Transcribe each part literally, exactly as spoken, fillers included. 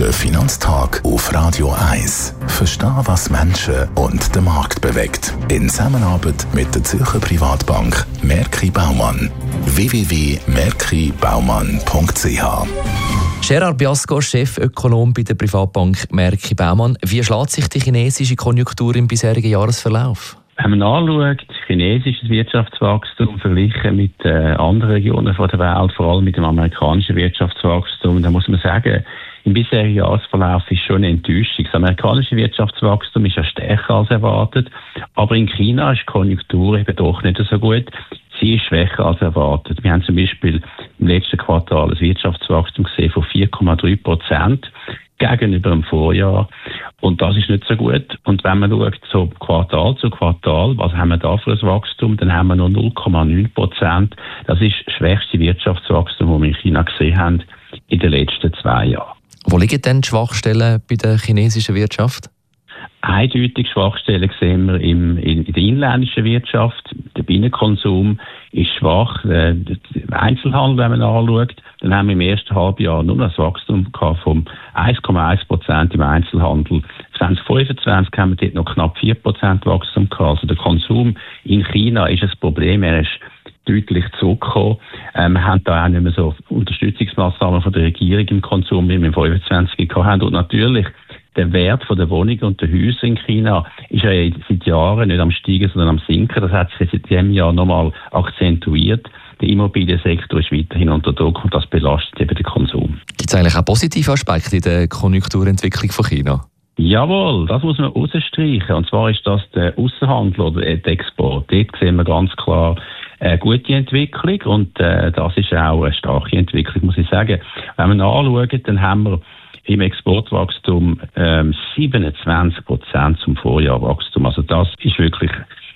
Der Finanztag auf Radio eins. Verstehen, was Menschen und den Markt bewegt. In Zusammenarbeit mit der Zürcher Privatbank Merki Baumann. w w w punkt merki baumann punkt c h Gerard Biasco, Chefökonom bei der Privatbank Merki Baumann. Wie schlägt sich die chinesische Konjunktur im bisherigen Jahresverlauf? Wenn man anschaut, chinesisches Wirtschaftswachstum verglichen mit äh, anderen Regionen der Welt, vor allem mit dem amerikanischen Wirtschaftswachstum, dann muss man sagen, im bisherigen Jahresverlauf ist schon eine Enttäuschung. Das amerikanische Wirtschaftswachstum ist ja stärker als erwartet, aber in China ist die Konjunktur eben doch nicht so gut. Sie ist schwächer als erwartet. Wir haben zum Beispiel im letzten Quartal ein Wirtschaftswachstum gesehen von vier Komma drei Prozent gegenüber dem Vorjahr. Und das ist nicht so gut. Und wenn man schaut, so Quartal zu Quartal, was haben wir da für ein Wachstum, dann haben wir noch null Komma neun Prozent. Das ist das schwächste Wirtschaftswachstum, das wir in China gesehen haben in den letzten zwei Jahren. Wo liegen denn die Schwachstellen bei der chinesischen Wirtschaft? Eindeutig Schwachstellen sehen wir im, in, in der inländischen Wirtschaft. Der Binnenkonsum ist schwach. Der Einzelhandel, wenn man anschaut, dann haben wir im ersten Halbjahr nur ein Wachstum gehabt von eins Komma eins Prozent im Einzelhandel. zwanzig fünfundzwanzig haben wir dort noch knapp vier Prozent Wachstum gehabt. Also der Konsum in China ist ein Problem. Er ist deutlich zurückgekommen. Ähm, wir haben da auch nicht mehr so Unterstützungsmaßnahmen von der Regierung im Konsum, wie wir im fünfundzwanzig gehabt haben. Und natürlich der Wert von der Wohnungen und der Häuser in China ist ja seit Jahren nicht am Steigen, sondern am Sinken. Das hat sich seit diesem Jahr nochmal akzentuiert. Der Immobiliensektor ist weiterhin unter Druck und das belastet eben den Konsum. Gibt es eigentlich auch positive Aspekte in der Konjunkturentwicklung von China? Jawohl, das muss man rausstreichen. Und zwar ist das der Aussenhandel oder der Export. Dort sehen wir ganz klar eine gute Entwicklung und äh, das ist auch eine starke Entwicklung, muss ich sagen. Wenn wir anschauen, dann haben wir im Exportwachstum ähm, siebenundzwanzig Prozent zum Vorjahrwachstum. Also das ist wirklich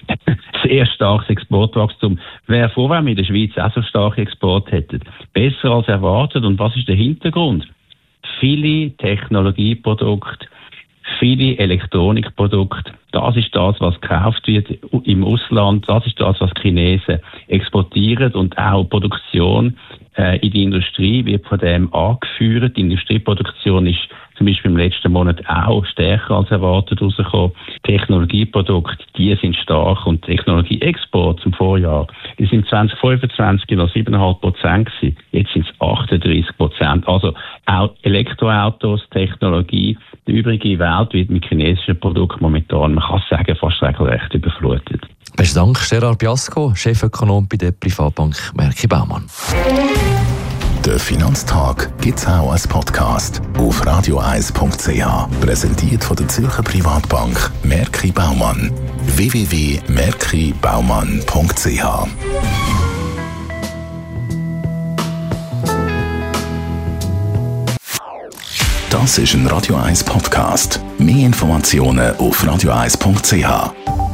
sehr starkes Exportwachstum. Wäre froh, wenn wir in der Schweiz auch so starke Exporte hätten. Besser als erwartet. Und was ist der Hintergrund? Viele Technologieprodukte, viele Elektronikprodukte, das ist das, was gekauft wird im Ausland, das ist das, was die Chinesen exportieren und auch Produktion äh, in die Industrie wird von dem angeführt. Die Industrieproduktion ist zum Beispiel im letzten Monat auch stärker als erwartet rausgekommen. Technologieprodukte, die sind stark und Technologieexport zum Vorjahr, die sind zwanzig fünfundzwanzig noch sieben Komma fünf Prozent gewesen. Jetzt sind es achtunddreißig Prozent. Also auch Elektroautos, Technologie, die übrige Welt wird mit chinesischen Produkten momentan, man kann sagen, fast regelrecht überflutet. Besten Dank, Gerard Biasco, Chefökonom bei der Privatbank Merki Baumann. Der Finanztag gibt es auch als Podcast auf radio eins punkt c h. Präsentiert von der Zürcher Privatbank Merki Baumann. w w w punkt merki baumann punkt c h Das ist ein Radio eins Podcast. Mehr Informationen auf radio eins punkt c h.